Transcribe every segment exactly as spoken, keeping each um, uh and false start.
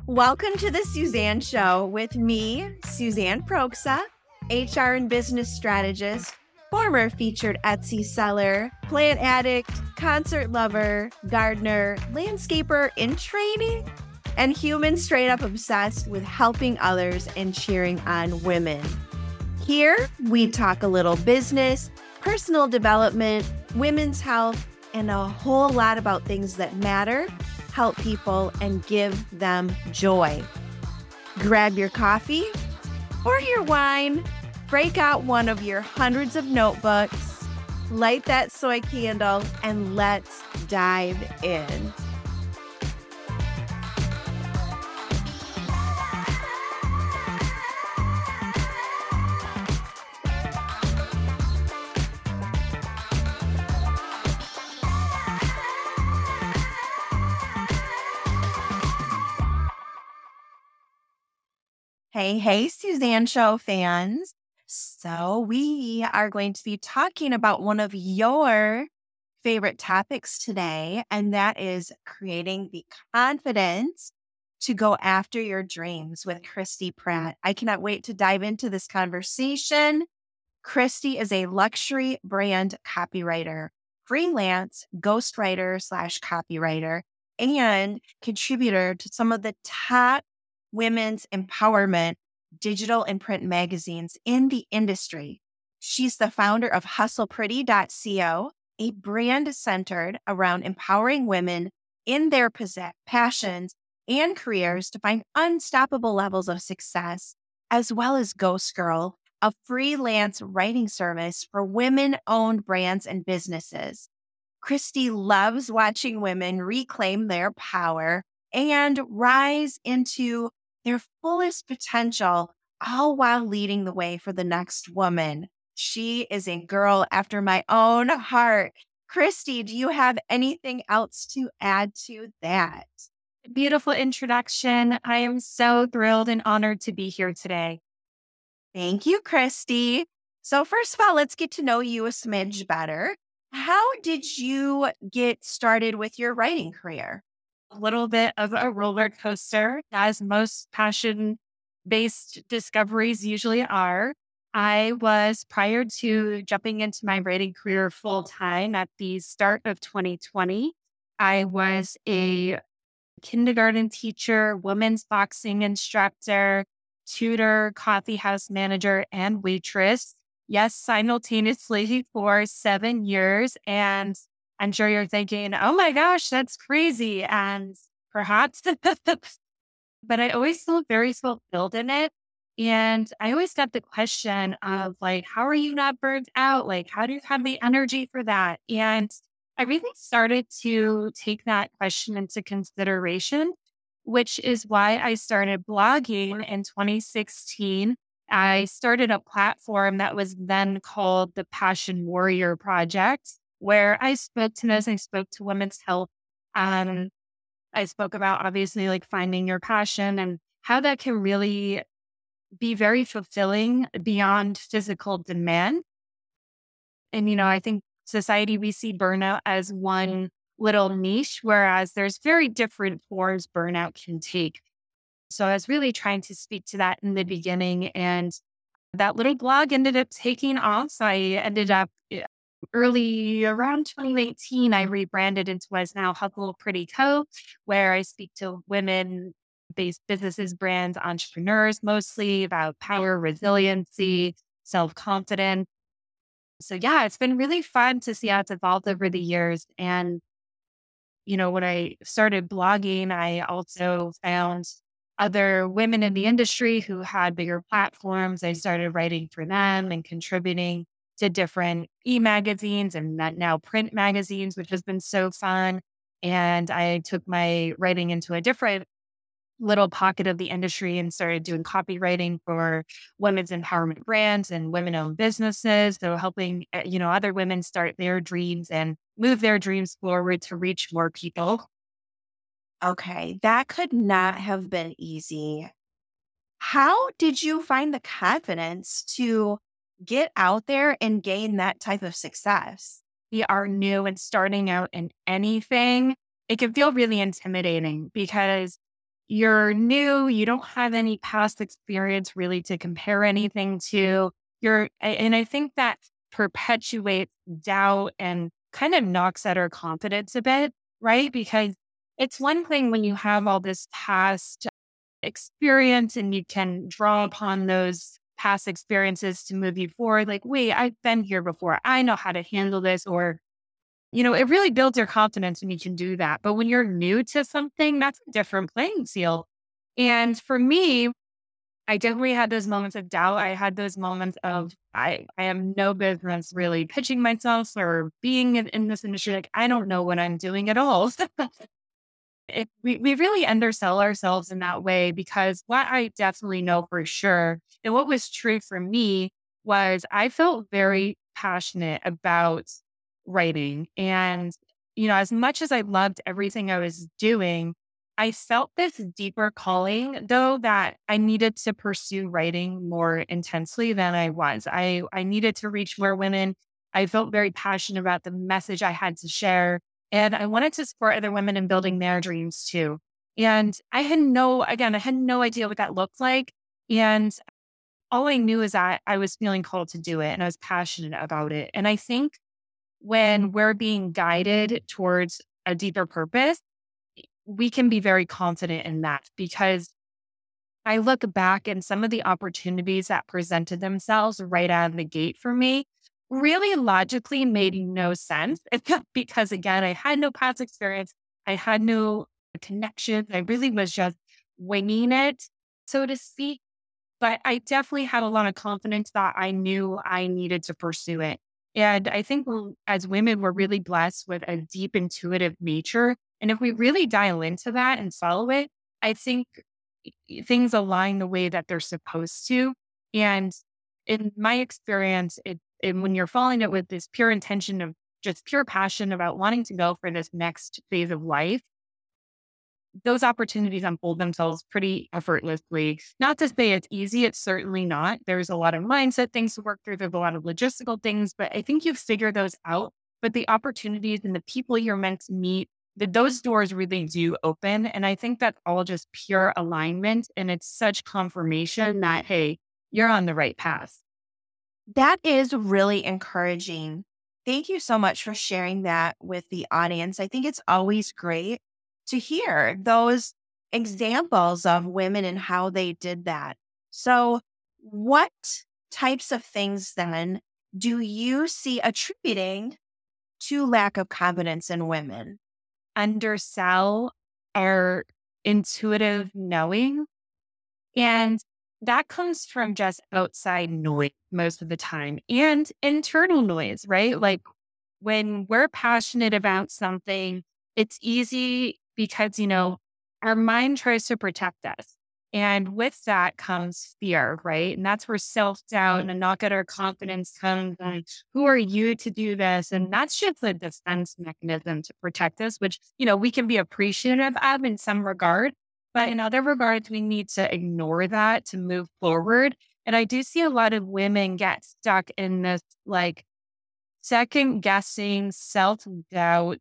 Welcome to the Suzanne Show with me, Suzanne Proksa, H R and business strategist, former featured Etsy seller, plant addict, concert lover, gardener, landscaper in training, and human straight up obsessed with helping others and cheering on women. Here, we talk a little business, personal development, women's health, and a whole lot about things that matter, help people, and give them joy. Grab your coffee or your wine, break out one of your hundreds of notebooks, light that soy candle, and let's dive in. Hey, hey, Suzanne Show fans. So we are going to be talking about one of your favorite topics today, and that is creating the confidence to go after your dreams with Christy Pratt. I cannot wait to dive into this conversation. Christy is a luxury brand copywriter, freelance ghostwriter slash copywriter, and contributor to some of the top women's empowerment digital and print magazines in the industry. She's the founder of hustle pretty dot co, a brand centered around empowering women in their possess- passions and careers to find unstoppable levels of success, as well as Ghost Girl, a freelance writing service for women-owned brands and businesses. Christy loves watching women reclaim their power and rise into their fullest potential, all while leading the way for the next woman. She is a girl after my own heart. Christy, do you have anything else to add to that? Beautiful introduction. I am so thrilled and honored to be here today. Thank you, Christy. So first of all, let's get to know you a smidge better. How did you get started with your writing career? A little bit of a roller coaster, as most passion-based discoveries usually are. I was, prior to jumping into my writing career full-time at the start of twenty twenty, I was a kindergarten teacher, women's boxing instructor, tutor, coffee house manager, and waitress. Yes, simultaneously for seven years. And I'm sure you're thinking, oh my gosh, that's crazy. And perhaps, but I always felt very fulfilled in it. And I always got the question of like, how are you not burnt out? Like, how do you have the energy for that? And I really started to take that question into consideration, which is why I started blogging in twenty sixteen. I started a platform that was then called the Passion Warrior Project, where I spoke to this, I spoke to women's health. Um, I spoke about obviously like finding your passion and how that can really be very fulfilling beyond physical demand. And, you know, I think society, we see burnout as one little niche, whereas there's very different forms burnout can take. So I was really trying to speak to that in the beginning, and that little blog ended up taking off. So I ended up eh, early around twenty eighteen, I rebranded into what is now Hustle Pretty Co, where I speak to women based businesses, brands, entrepreneurs, mostly about power, resiliency, self-confidence. So yeah, it's been really fun to see how it's evolved over the years. And, you know, when I started blogging, I also found other women in the industry who had bigger platforms. I started writing for them and contributing to different e-magazines and that now print magazines, which has been so fun. And I took my writing into a different little pocket of the industry and started doing copywriting for women's empowerment brands and women-owned businesses. So helping, uh, you know, other women start their dreams and move their dreams forward to reach more people. Okay, that could not have been easy. How did you find the confidence to get out there and gain that type of success? We are new and starting out in anything, it can feel really intimidating because, you're new, you don't have any past experience really to compare anything to. You're, a- and I think that perpetuates doubt and kind of knocks at our confidence a bit, right? Because it's one thing when you have all this past experience and you can draw upon those past experiences to move you forward. Like, wait, I've been here before. I know how to handle this. Or, you know, it really builds your confidence when you can do that. But when you're new to something, that's a different playing field. And for me, I definitely had those moments of doubt. I had those moments of I, I have no business really pitching myself or being in, in this industry. Like, I don't know what I'm doing at all. It, we, we really undersell ourselves in that way, because what I definitely know for sure, and what was true for me, was I felt very passionate about writing. And, you know, as much as I loved everything I was doing, I felt this deeper calling, though, that I needed to pursue writing more intensely than I was. I, I needed to reach more women. I felt very passionate about the message I had to share, and I wanted to support other women in building their dreams too. And I had no, again, I had no idea what that looked like. And all I knew is that I was feeling called to do it and I was passionate about it. And I think when we're being guided towards a deeper purpose, we can be very confident in that, because I look back and some of the opportunities that presented themselves right out of the gate for me really logically made no sense. It's just because, again, I had no past experience. I had no connections. I really was just winging it, so to speak. But I definitely had a lot of confidence that I knew I needed to pursue it. And I think we're- as women, we're really blessed with a deep intuitive nature. And if we really dial into that and follow it, I think things align the way that they're supposed to. And in my experience, it, and when you're following it with this pure intention of just pure passion about wanting to go for this next phase of life, those opportunities unfold themselves pretty effortlessly. Not to say it's easy, it's certainly not. There's a lot of mindset things to work through, there's a lot of logistical things, but I think you figure those out. But the opportunities and the people you're meant to meet, that those doors really do open. And I think that's all just pure alignment. And it's such confirmation that, hey, you're on the right path. That is really encouraging. Thank you so much for sharing that with the audience. I think it's always great to hear those examples of women and how they did that. So, what types of things then do you see attributing to lack of confidence in women? Undersell our intuitive knowing. And that comes from just outside noise most of the time, and internal noise, right? Like when we're passionate about something, it's easy because, you know, our mind tries to protect us. And with that comes fear, right? And that's where self doubt and a knock at our confidence comes. And who are you to do this? And that's just a defense mechanism to protect us, which, you know, we can be appreciative of in some regard. But in other regards, we need to ignore that to move forward. And I do see a lot of women get stuck in this like second guessing, self doubt,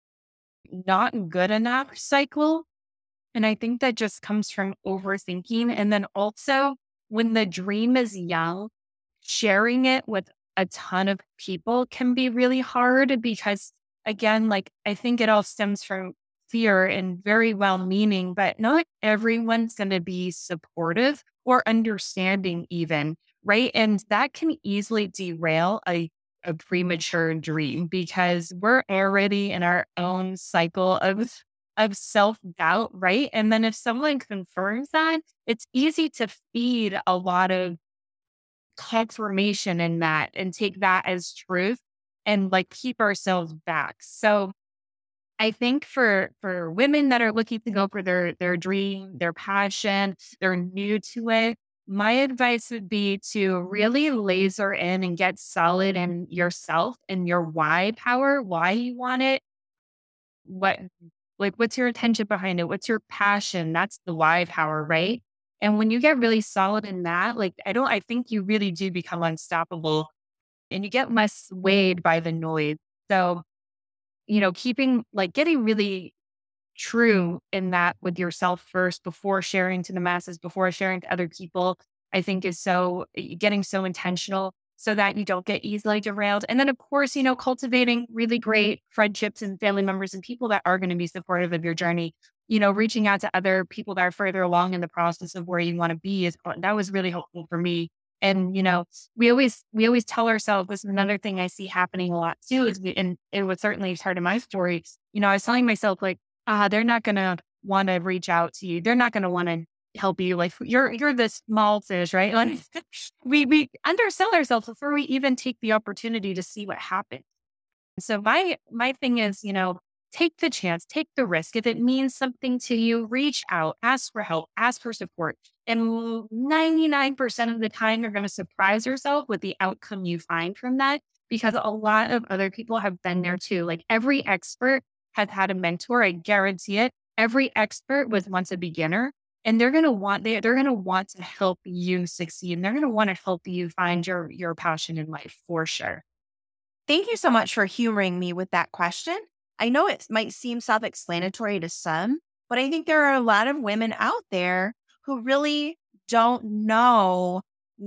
not good enough cycle. And I think that just comes from overthinking. And then also, when the dream is young, sharing it with a ton of people can be really hard because, again, like I think it all stems from fear and very well meaning, but not everyone's going to be supportive or understanding, even. Right. And that can easily derail a a premature dream because we're already in our own cycle of of self-doubt, right? And then if someone confirms that, it's easy to feed a lot of confirmation in that and take that as truth and like keep ourselves back. So I think for for women that are looking to go for their their dream, their passion, they're new to it, my advice would be to really laser in and get solid in yourself and your why power, why you want it, what like what's your intention behind it? What's your passion? That's the why power, right? And when you get really solid in that, like I don't I think you really do become unstoppable and you get less swayed by the noise. So, you know, keeping like getting really true in that with yourself first before sharing to the masses, before sharing to other people, I think is so getting so intentional so that you don't get easily derailed. And then, of course, you know, cultivating really great friendships and family members and people that are going to be supportive of your journey. You know, reaching out to other people that are further along in the process of where you want to be is that was really helpful for me. And, you know, we always, we always tell ourselves, this is another thing I see happening a lot too, is we, and it was certainly part of my story. You know, I was telling myself like, ah, they're not going to want to reach out to you. They're not going to want to help you. Like you're, you're this small fish, right? Like, we, we undersell ourselves before we even take the opportunity to see what happens. So my, my thing is, you know, take the chance, take the risk. If it means something to you, reach out, ask for help, ask for support. And ninety-nine percent of the time, you're going to surprise yourself with the outcome you find from that, because a lot of other people have been there too. Like every expert has had a mentor. I guarantee it. Every expert was once a beginner, and they're going to want, they, they're going to want to help you succeed. And they're going to want to help you find your, your passion in life for sure. Thank you so much for humoring me with that question. I know it might seem self-explanatory to some, but I think there are a lot of women out there who really don't know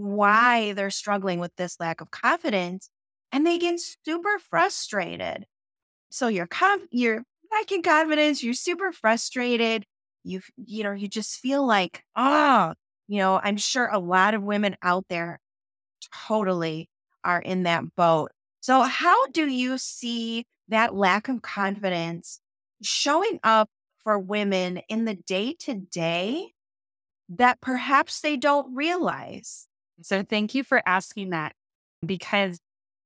why they're struggling with this lack of confidence, and they get super frustrated. So you're conf- you're lacking confidence, you're super frustrated. You you know, you just feel like, oh, you know, I'm sure a lot of women out there totally are in that boat. So how do you see that lack of confidence showing up for women in the day to day that perhaps they don't realize? So thank you for asking that, because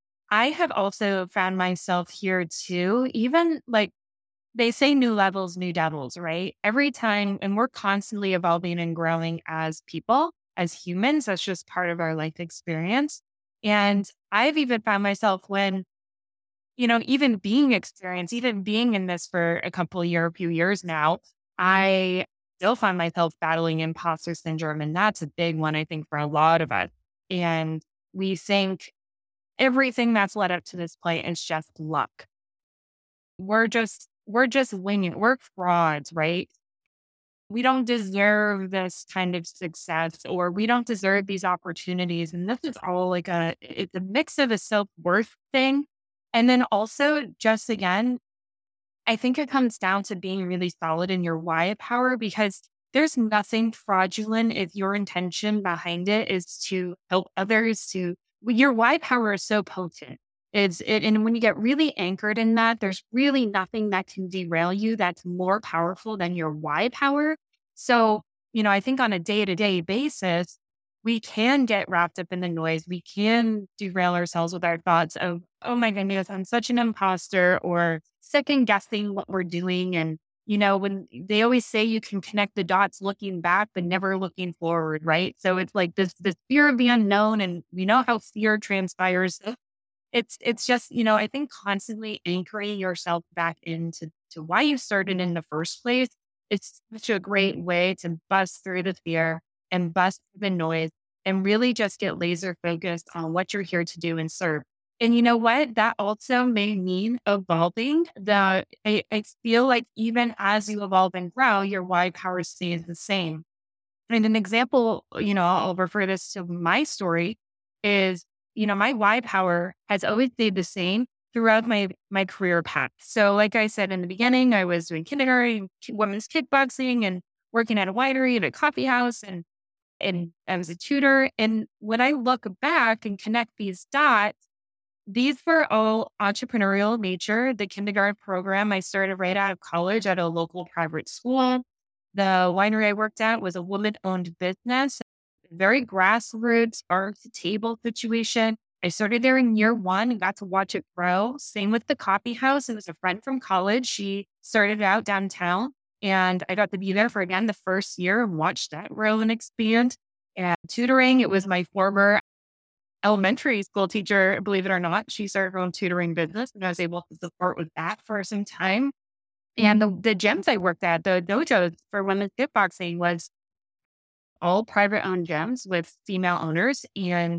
I have also found myself here too, even like they say new levels, new devils, right? Every time, and we're constantly evolving and growing as people, as humans. That's just part of our life experience. And I've even found myself when, you know, even being experienced, even being in this for a couple of year, a few years now, I still find myself battling imposter syndrome. And that's a big one, I think, for a lot of us. And we think everything that's led up to this point is just luck. We're just, we're just winging. We're frauds, right? We don't deserve this kind of success, or we don't deserve these opportunities. And this is all like a, it's a mix of a self-worth thing. And then also just again, I think it comes down to being really solid in your why power, because there's nothing fraudulent if your intention behind it is to help others. To your why power is so potent. It's it, and when you get really anchored in that, there's really nothing that can derail you that's more powerful than your why power. So, you know, I think on a day to day basis, we can get wrapped up in the noise. We can derail ourselves with our thoughts of, oh my goodness, I'm such an imposter, or second guessing what we're doing. And, you know, when they always say you can connect the dots looking back, but never looking forward, right? So it's like this, this fear of the unknown, and we know how fear transpires. It's, it's just, you know, I think constantly anchoring yourself back into to why you started in the first place. It's such a great way to bust through the fear and bust through the noise and really just get laser focused on what you're here to do and serve. And you know what? That also may mean evolving. The I, I feel like even as you evolve and grow, your why power stays the same. And an example, you know, I'll refer this to my story is, you know, my why power has always stayed the same throughout my my career path. So like I said in the beginning, I was doing kindergarten, ki- women's kickboxing, and working at a winery and a coffee house, and and I was a tutor. And when I look back and connect these dots, these were all entrepreneurial nature. The kindergarten program I started right out of college at a local private school. The winery I worked at was a woman-owned business, very grassroots, farm to table situation. I started there in year one and got to watch it grow. Same with the coffee house. It was a friend from college. She started out downtown, and I got to be there for again the first year and watched that grow and expand. And tutoring, it was my former elementary school teacher, believe it or not. She started her own tutoring business, and I was able to support with that for some time. And the, the gyms I worked at, the dojos for women's kickboxing, was all private owned gyms with female owners. And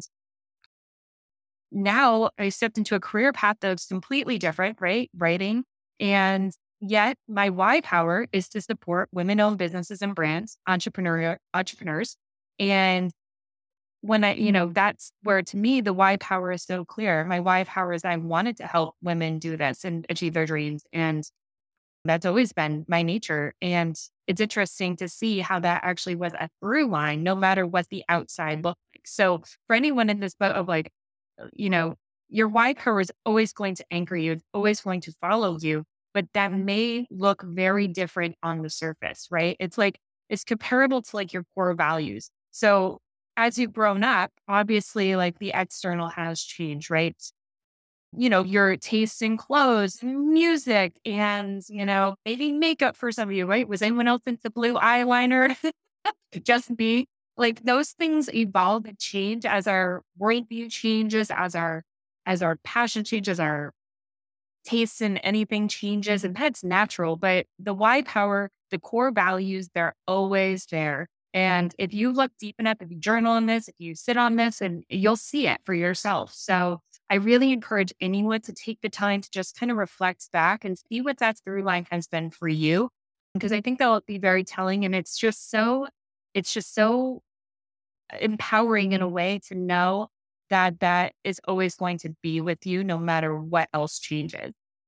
now I stepped into a career path that's completely different, right? Writing. And Yet my why power is to support women-owned businesses and brands, entrepreneurial entrepreneurs. And when I, you know, that's where to me, the why power is so clear. My why power is I wanted to help women do this and achieve their dreams. And that's always been my nature. And it's interesting to see how that actually was a through line, no matter what the outside looked like. So for anyone in this boat of like, uh, you know, your why power is always going to anchor you, it's always going to follow you, but that may look very different on the surface, right? It's like, it's comparable to like your core values. So as you've grown up, obviously, like the external has changed, right? You know, your taste in clothes, and music, and, you know, maybe makeup for some of you, right? Was anyone else into blue eyeliner? Just me. Like those things evolve and change as our worldview changes, as our as our passion changes, our taste in anything changes, and that's natural. But the why power, the core values, they're always there. And if you look deep enough, if you journal on this, if you sit on this, and you'll see it for yourself. So I really encourage anyone to take the time to just kind of reflect back and see what that through line has been for you. Because I think that'll be very telling. And it's just so, it's just so empowering in a way to know that that is always going to be with you no matter what else changes.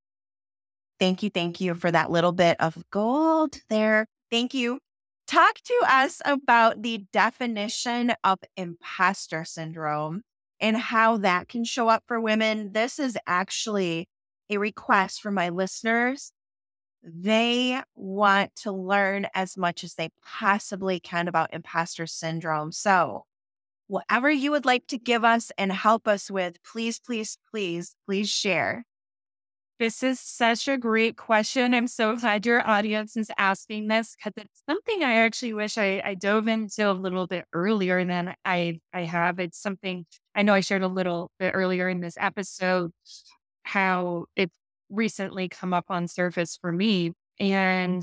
Thank you. Thank you for that little bit of gold there. Thank you. Talk to us about the definition of imposter syndrome and how that can show up for women. This is actually a request from my listeners. They want to learn as much as they possibly can about imposter syndrome. So, whatever you would like to give us and help us with, please, please, please, please share. This is such a great question. I'm so glad your audience is asking this because it's something I actually wish I, I dove into a little bit earlier than I, I have. It's something I know I shared a little bit earlier in this episode, how it's recently come up on surface for me. And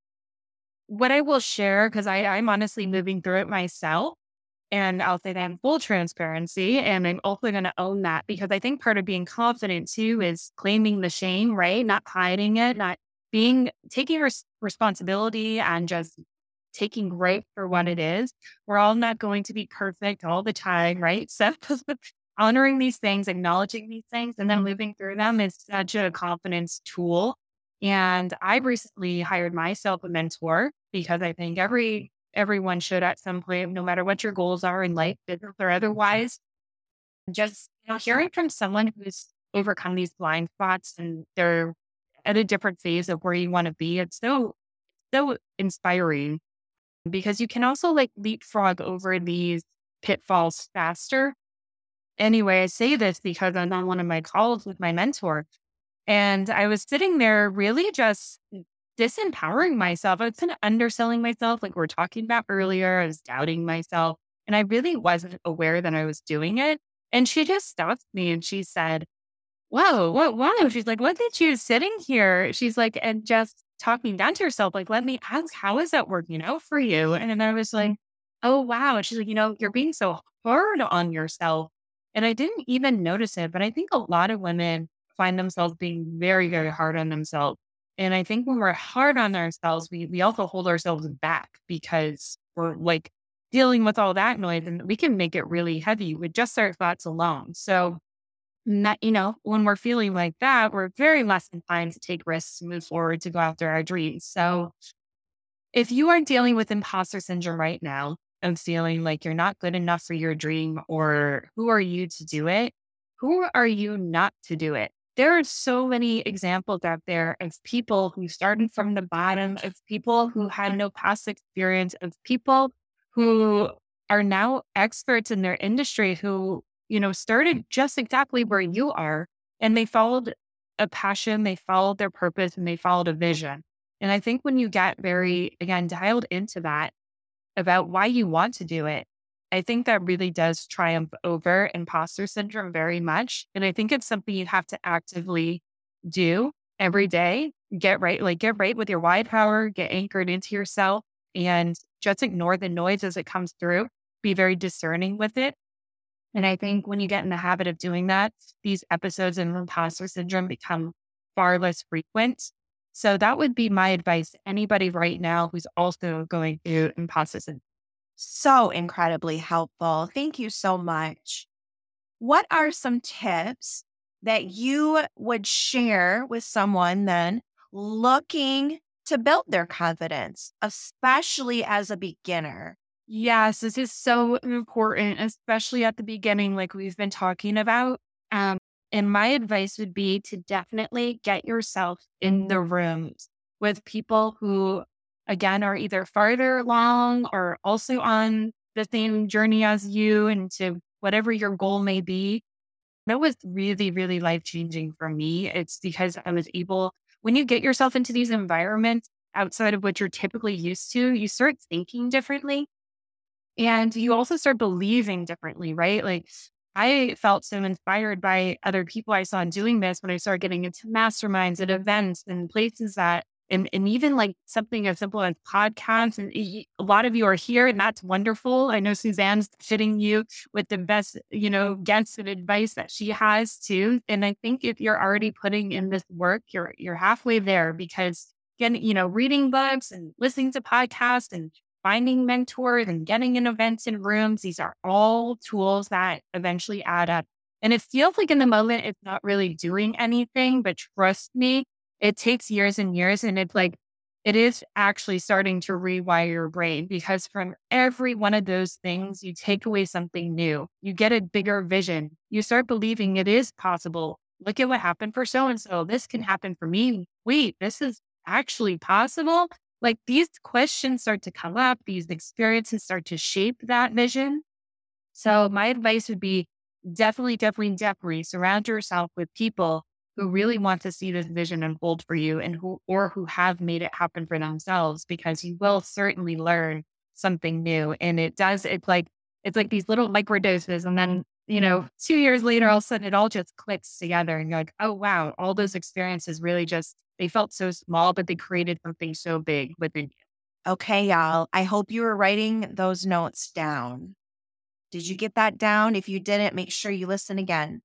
what I will share, because I'm honestly moving through it myself, and I'll say that in full transparency. And I'm also going to own that because I think part of being confident too is claiming the shame, right? Not hiding it, not being, taking res- responsibility and just taking right for what it is. We're all not going to be perfect all the time, right? So honoring these things, acknowledging these things, and then moving through them is such a confidence tool. And I recently hired myself a mentor because I think every everyone should at some point, no matter what your goals are in life, business or otherwise, just you know, hearing from someone who's overcome these blind spots and they're at a different phase of where you want to be. It's so, so inspiring because you can also like leapfrog over these pitfalls faster. Anyway, I say this because I'm on one of my calls with my mentor and I was sitting there really just disempowering myself. I was kind of underselling myself, like we were talking about earlier. I was doubting myself, and I really wasn't aware that I was doing it. And she just stopped me and she said, "Whoa, what? Wow!" She's like, "What did you sitting here?" She's like, and just talking down to herself, like, "Let me ask, how is that working out for you?" And then I was like, "Oh wow!" And she's like, "You know, you're being so hard on yourself," and I didn't even notice it, but I think a lot of women find themselves being very, very hard on themselves. And I think when we're hard on ourselves, we we also hold ourselves back because we're like dealing with all that noise and we can make it really heavy with just our thoughts alone. So not, you know, when we're feeling like that, we're very less inclined to take risks, move forward, to go after our dreams. So if you are dealing with imposter syndrome right now and feeling like you're not good enough for your dream, or who are you to do it? Who are you not to do it? There are so many examples out there of people who started from the bottom, of people who had no past experience, of people who are now experts in their industry who, you know, started just exactly where you are and they followed a passion, they followed their purpose, and they followed a vision. And I think when you get very, again, dialed into that about why you want to do it, I think that really does triumph over imposter syndrome very much. And I think it's something you have to actively do every day. Get right, like get right with your why power, get anchored into yourself, and just ignore the noise as it comes through. Be very discerning with it. And I think when you get in the habit of doing that, these episodes of imposter syndrome become far less frequent. So that would be my advice to anybody right now who's also going through imposter syndrome. So incredibly helpful. Thank you so much. What are some tips that you would share with someone then looking to build their confidence, especially as a beginner? Yes, this is so important, especially at the beginning, like we've been talking about. Um, and my advice would be to definitely get yourself in the rooms with people who, again, are either farther along or also on the same journey as you and to whatever your goal may be. That was really, really life changing for me. It's because I was able, when you get yourself into these environments outside of what you're typically used to, you start thinking differently and you also start believing differently, right? Like I felt so inspired by other people I saw doing this when I started getting into masterminds and events and places that, and, and even like something as simple as podcasts. And y- a lot of you are here, and that's wonderful. I know Suzanne's fitting you with the best, you know, guests and advice that she has too. And I think if you're already putting in this work, you're you're halfway there because again, you know, reading books and listening to podcasts and finding mentors and getting in events and rooms. These are all tools that eventually add up. And it feels like in the moment, it's not really doing anything, but trust me, it takes years and years. And it's like, it is actually starting to rewire your brain because from every one of those things, you take away something new. You get a bigger vision. You start believing it is possible. Look at what happened for so and so. This can happen for me. Wait, this is actually possible. Like these questions start to come up, these experiences start to shape that vision. So my advice would be definitely, definitely, definitely surround yourself with people who really want to see this vision unfold for you and who, or who have made it happen for themselves, because you will certainly learn something new. And it does, it's like, it's like these little microdoses. And then, you know, two years later, all of a sudden it all just clicks together and you're like, oh, wow, all those experiences really just, they felt so small, but they created something so big within you. Okay, y'all. I hope you were writing those notes down. Did you get that down? If you didn't, make sure you listen again.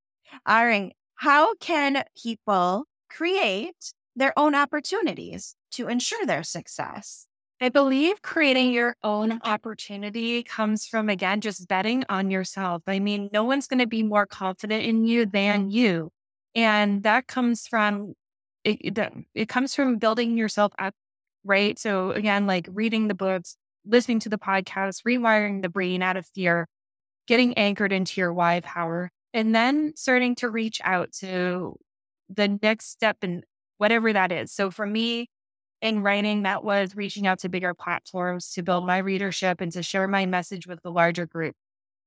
All right. How can people create their own opportunities to ensure their success? I believe creating your own opportunity comes from, again, just betting on yourself. I mean, no one's going to be more confident in you than you. And that comes from, it, it, that- it comes from building yourself up, right? So again, like reading the books, listening to the podcast, rewiring the brain out of fear, getting anchored into your why power, and then starting to reach out to the next step in whatever that is. So for me, in writing, that was reaching out to bigger platforms to build my readership and to share my message with the larger group.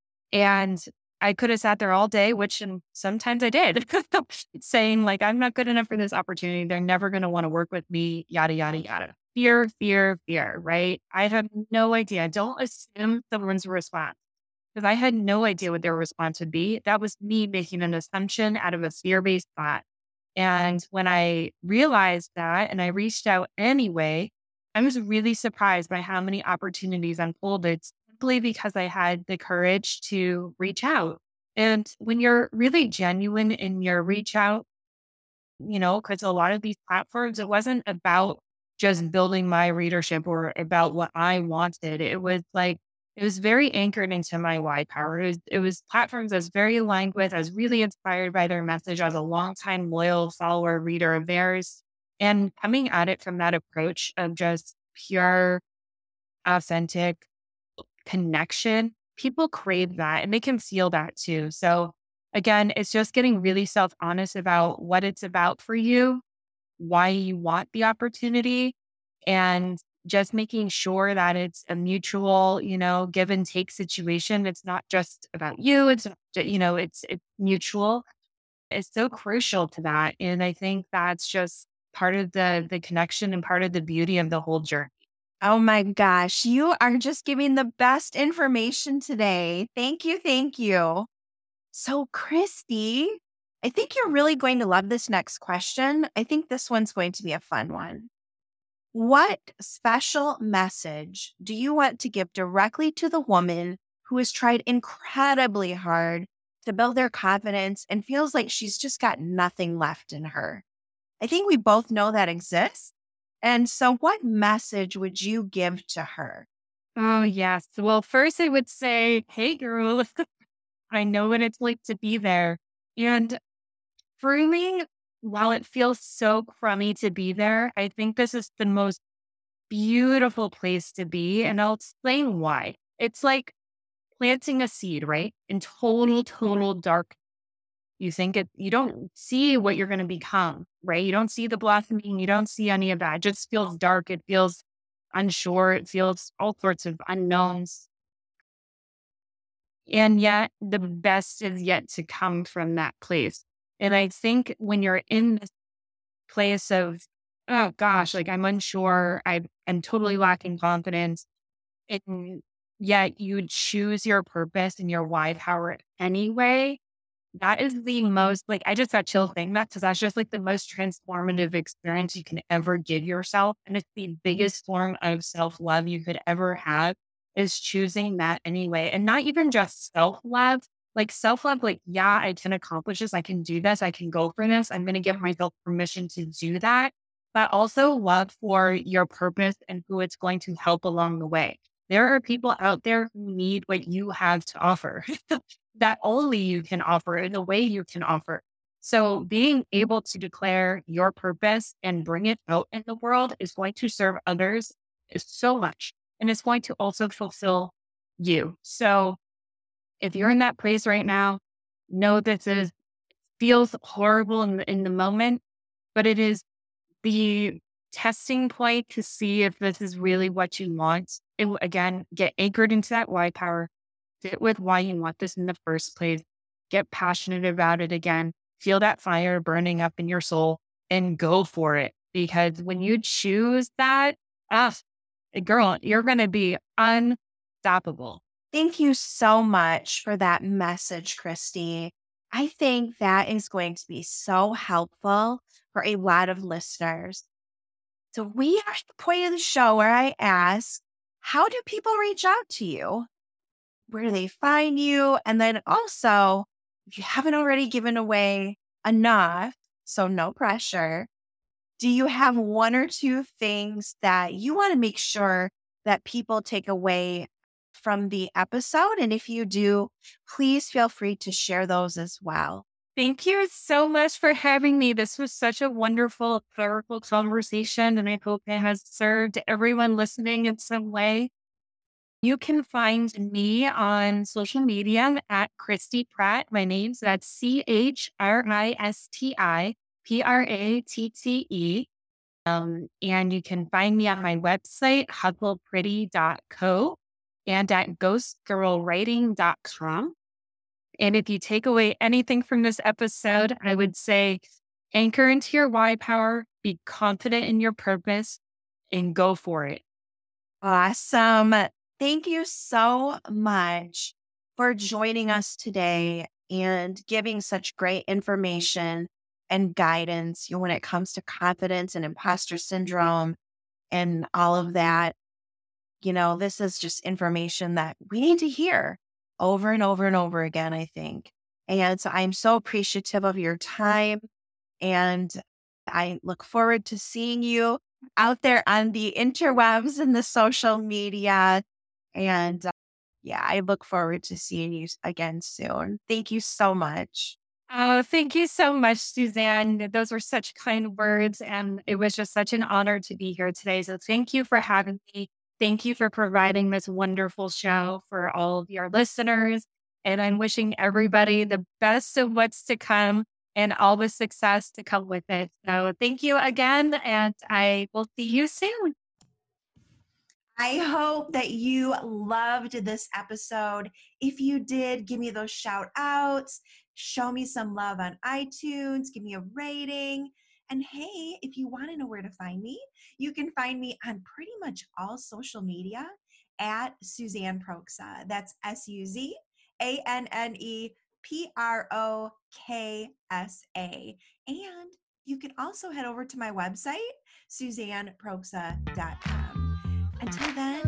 And I could have sat there all day, which and sometimes I did, saying like, I'm not good enough for this opportunity. They're never going to want to work with me, yada, yada, yada. Fear, fear, fear, right? I have no idea. Don't assume someone's response because I had no idea what their response would be. That was me making an assumption out of a fear-based thought. And when I realized that and I reached out anyway, I was really surprised by how many opportunities unfolded simply because I had the courage to reach out. And when you're really genuine in your reach out, you know, because a lot of these platforms, it wasn't about just building my readership or about what I wanted. It was like, it was very anchored into my why power. It was, it was platforms I was very aligned with. I was really inspired by their message as a longtime loyal follower, reader of theirs. And coming at it from that approach of just pure, authentic connection, people crave that and they can feel that too. So again, it's just getting really self honest about what it's about for you, why you want the opportunity, and just making sure that it's a mutual, you know, give and take situation. It's not just about you. It's, not ju- you know, it's, it's mutual. It's so crucial to that. And I think that's just part of the, the connection and part of the beauty of the whole journey. Oh my gosh, you are just giving the best information today. Thank you. Thank you. So, Christy, I think you're really going to love this next question. I think this one's going to be a fun one. What special message do you want to give directly to the woman who has tried incredibly hard to build their confidence and feels like she's just got nothing left in her? I think we both know that exists. And so, what message would you give to her? Oh, yes. Well, first I would say, hey, girl, I know what it's like to be there. And for me, while it feels so crummy to be there, I think this is the most beautiful place to be. And I'll explain why. It's like planting a seed, right? In total, total dark. You think it, you don't see what you're going to become, right? You don't see the blossoming. You don't see any of that. It just feels dark. It feels unsure. It feels all sorts of unknowns. And yet the best is yet to come from that place. And I think when you're in this place of, oh gosh, like I'm unsure, I am totally lacking confidence, and yet you choose your purpose and your why power anyway, that is the most, like, I just got chills saying that because that's just like the most transformative experience you can ever give yourself. And it's the biggest form of self love you could ever have is choosing that anyway. And not even just self love, like self love, like, yeah, I can accomplish this. I can do this. I can go for this. I'm going to give myself permission to do that. But also love for your purpose and who it's going to help along the way. There are people out there who need what you have to offer. That only you can offer in the way you can offer. So being able to declare your purpose and bring it out in the world is going to serve others is so much. And it's going to also fulfill you. So if you're in that place right now, know this is feels horrible in the, in the moment, but it is the testing point to see if this is really what you want. It, will, again, get anchored into that why power. Sit with why you want this in the first place. Get passionate about it again. Feel that fire burning up in your soul and go for it. Because when you choose that, ah, girl, you're going to be unstoppable. Thank you so much for that message, Christy. I think that is going to be so helpful for a lot of listeners. So, we are at the point of the show where I ask, how do people reach out to you? Where do they find you? And then also, if you haven't already given away enough, so no pressure, do you have one or two things that you want to make sure that people take away from the episode? And if you do, please feel free to share those as well. Thank you so much for having me. This was such a wonderful, powerful conversation, and I hope it has served everyone listening in some way. You can find me on social media at Christy Pratt. My name's that's C H R I S T I P R A T T E. Um, and you can find me on my website, hustle pretty dot co and at ghost girl writing dot com. And if you take away anything from this episode, I would say anchor into your why power, be confident in your purpose, and go for it. Awesome. Thank you so much for joining us today and giving such great information and guidance, you know, when it comes to confidence and imposter syndrome and all of that. You know, this is just information that we need to hear over and over and over again, I think. And so I'm so appreciative of your time. And I look forward to seeing you out there on the interwebs and the social media. And uh, yeah, I look forward to seeing you again soon. Thank you so much. Oh, thank you so much, Suzanne. Those were such kind words, and it was just such an honor to be here today. So thank you for having me. Thank you for providing this wonderful show for all of your listeners. And I'm wishing everybody the best of what's to come and all the success to come with it. So thank you again, and I will see you soon. I hope that you loved this episode. If you did, give me those shout outs, show me some love on iTunes, give me a rating. And hey, if you want to know where to find me, you can find me on pretty much all social media at Suzanne Proksa. That's S U Z A N N E P R O K S A. And you can also head over to my website, suzanne proksa dot com. Until then,